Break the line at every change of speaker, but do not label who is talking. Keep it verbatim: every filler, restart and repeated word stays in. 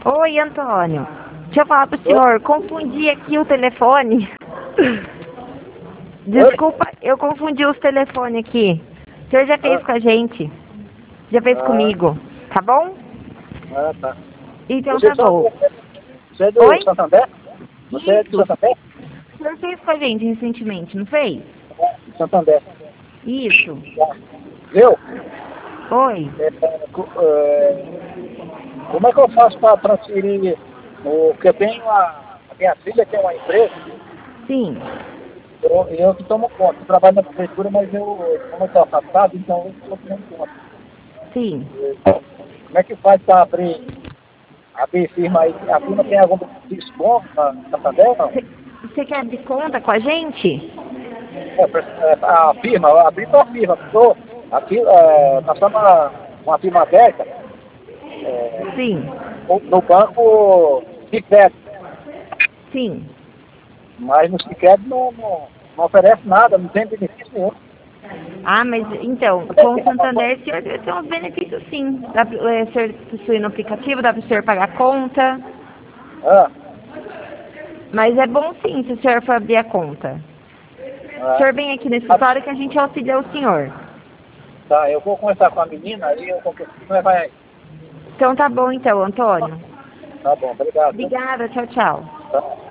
Oi, Antônio. Deixa eu falar pro senhor, confundi aqui o telefone. Desculpa, eu confundi os telefones aqui. O senhor já fez
Ah.
com a gente. Já fez
Ah.
comigo, tá bom?
Ah, tá.
Então
Você
tá bom.
Você é do
Oi?
Santander? Você é do
Isso.
Santander?
O senhor fez com a gente recentemente, não fez?
Santander.
Isso.
Viu?
Oi.
É, é, co- é, como é que eu faço para transferir? O, porque eu tenho a, a minha filha tem uma empresa,
Sim.
eu, eu que tomo conta. Eu trabalho na prefeitura, mas eu, como eu estou afastado, então eu estou tomando conta.
Sim.
Como é que faz para abrir, abrir firma aí? A firma tem algum benefício bom na Santander ou não?
Você quer abrir conta com a gente?
É, pra- é, a firma, eu abri para a firma, tô, aqui, é, nós estamos uma, uma firma aberta é,
Sim.
no, no banco Sicredi,
Sim.
mas no Sicredi não, não, não oferece nada, não tem benefício nenhum.
Ah, mas então, com o Santander o senhor tem uns benefícios sim. Dá para o senhor possuir no aplicativo, dá para o senhor pagar a conta.
Ah,
Mas é bom sim se o senhor for abrir a conta. O
ah,
senhor vem aqui no escritório que a gente auxilia o senhor.
tá, eu vou conversar com a menina, aí eu vou levar aí.
Então tá bom então, Antônio.
Tá bom, obrigado.
Obrigada, tchau, tchau.
Tá.